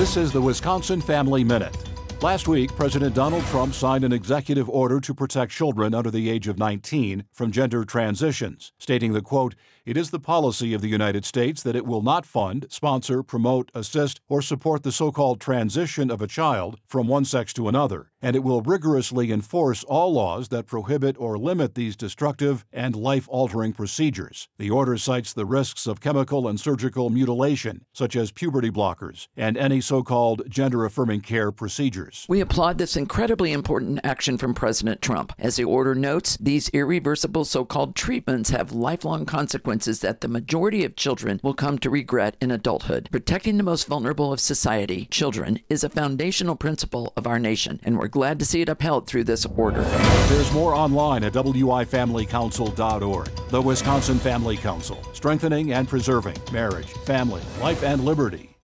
This is the Wisconsin Family Minute. Last week, President Donald Trump signed an executive order to protect children under the age of 19 from gender transitions, stating that, quote, "It is the policy of the United States that it will not fund, sponsor, promote, assist, or support the so-called transition of a child from one sex to another, and it will rigorously enforce all laws that prohibit or limit these destructive and life-altering procedures." The order cites the risks of chemical and surgical mutilation, such as puberty blockers, and any so-called gender-affirming care procedures. We applaud this incredibly important action from President Trump. As the order notes, these irreversible so-called treatments have lifelong consequences that the majority of children will come to regret in adulthood. Protecting the most vulnerable of society, children, is a foundational principle of our nation, and we're glad to see it upheld through this order. There's more online at wifamilycouncil.org. The Wisconsin Family Council, strengthening and preserving marriage, family, life, and liberty.